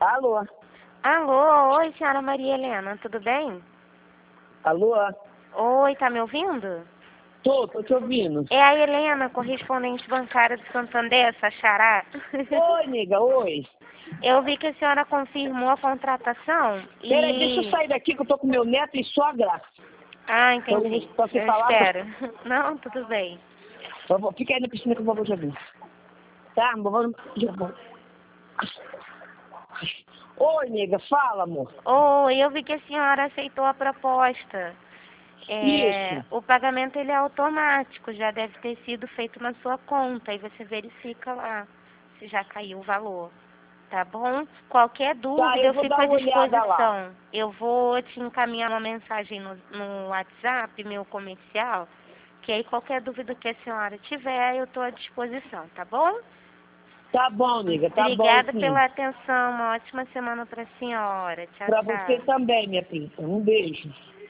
Alô? Alô, oi, senhora Maria Helena, tudo bem? Alô? Oi, tá me ouvindo? Tô te ouvindo. É a Helena, correspondente bancária do Santander, essa xará. Oi, nega, oi. Eu vi que a senhora confirmou a contratação e... Peraí, deixa eu sair daqui que eu tô com meu neto e sogra. Ah, entendi. Pra você Eu falar? espero. Não, tudo bem. Fica aí na piscina que eu vou jogar. Tá, vamos. Já vou. Oi, nega, fala, amor. Oi, eu vi que a senhora aceitou a proposta. Isso. O pagamento ele é automático, já deve ter sido feito na sua conta e você verifica lá se já caiu o valor, tá bom? Qualquer Tá, dúvida eu eu vou dar fico à uma olhada lá. disposição. Eu vou te encaminhar uma mensagem no WhatsApp, meu comercial, que aí qualquer dúvida que a senhora tiver, eu estou à disposição, tá bom? Tá bom, nega, tá bom Obrigada sim. pela atenção, uma ótima semana para a senhora. Tchau, Pra você tchau. também, minha pinta. Um beijo.